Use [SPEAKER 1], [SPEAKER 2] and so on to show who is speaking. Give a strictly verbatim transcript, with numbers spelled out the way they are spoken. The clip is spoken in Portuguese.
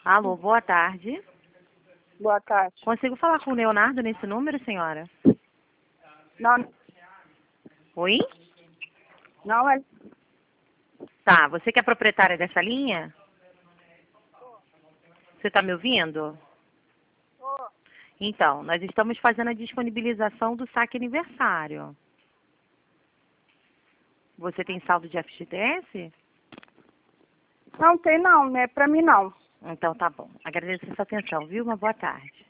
[SPEAKER 1] Alô, boa tarde.
[SPEAKER 2] Boa tarde.
[SPEAKER 1] Consigo falar com o Leonardo nesse número, senhora?
[SPEAKER 2] Não,
[SPEAKER 1] Oi?
[SPEAKER 2] não é.
[SPEAKER 1] Tá, você que é proprietária dessa linha? Você está me ouvindo? Então, nós estamos fazendo a disponibilização do saque aniversário. Você tem saldo de F G T S?
[SPEAKER 2] Não tem não, não é pra mim não.
[SPEAKER 1] Então tá bom. Agradeço a sua atenção, viu? Uma boa tarde.